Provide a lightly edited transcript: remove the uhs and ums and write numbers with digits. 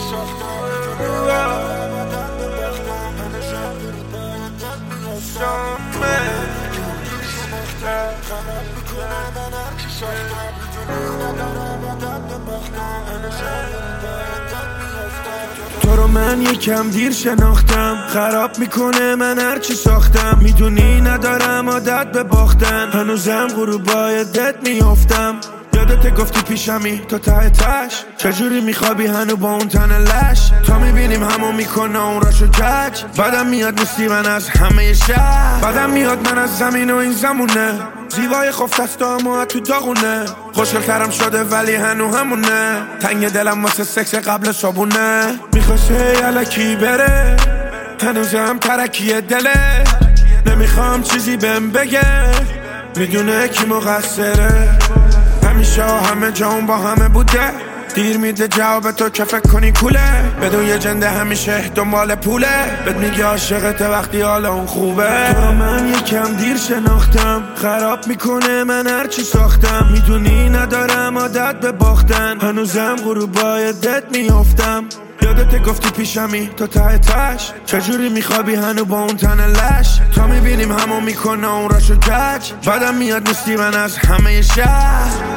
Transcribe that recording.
تو رو من یکم دیر شناختم، خراب میکنه من هرچی ساختم. میدونی ندارم عادت به باختن، هنوزم غروبای دت میافتم. یادت گفتی پیشمی تو ته تش، چجوری میخوابی هنو با اون تن لش؟ تا میبینیم همو میکنه اون راشو کج. بعدم میاد نیستی من از همه شهر، بعدم میاد من از زمین و این زمونه. زیبای خفتست اما تو داغونه، خوشگل‌ترم شده ولی هنو همونه. تنگ دلم واسه سکس قبل صابونه، میخواسته یلکی بره هنوزم ترکیه دله. نمیخوام چیزی بهم بگه، میدونه کی مقصره. همیشه همه جام با همه بوده، دیر میده جواب تو که فکر کنی کوله. بدون یه جنده همیشه دنبال پوله، بهت میگه عاشقت وقتی حالا اون خوبه. تو رو من یکم دیر شناختم، خراب میکنه من هرچی ساختم. میدونی ندارم عادت به باختن، هنوزم غروبای دت میافتم. یادت گفتی پیشمی تو ته تش، چجوری میخوابی هنو با اون تن لش؟ تا میبینیم همو میکنه اون راشو کج. بعدم میاد نیستی من از همه شهر.